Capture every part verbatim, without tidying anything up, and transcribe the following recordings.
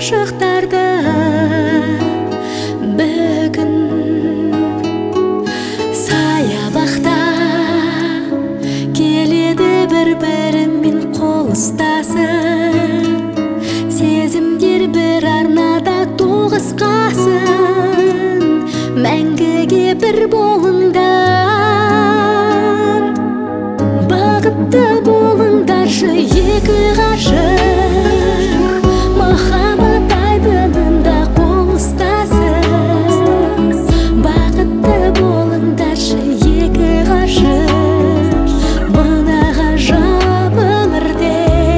ғашықтарды бүгін саябақта келеді бір-бірімен қол ұстасып, сезімдер бір арнада тоғысқасын, мәңгіге бір болыңдар, бақытты болыңдаршы екі ғашық, махаббат айдынында қол ұстасып, бақытты болыңдаршы екі ғашық, мына ғажап өмірде.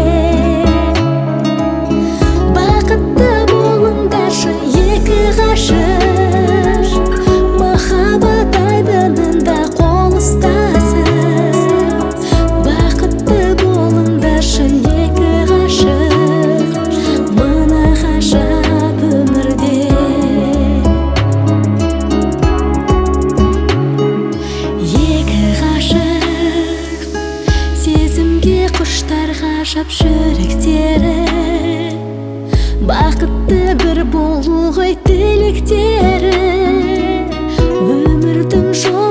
Бақытты болыңдаршы екі ғашық, махаббат айдынында қол ұстасып, бақытты болыңдаршы екі ғашық, мына ғажап өмірде. Екі ғашық сезімге құштар ғажап жүректері, бақытты бір болу ғой тілектері, өмірдің жолы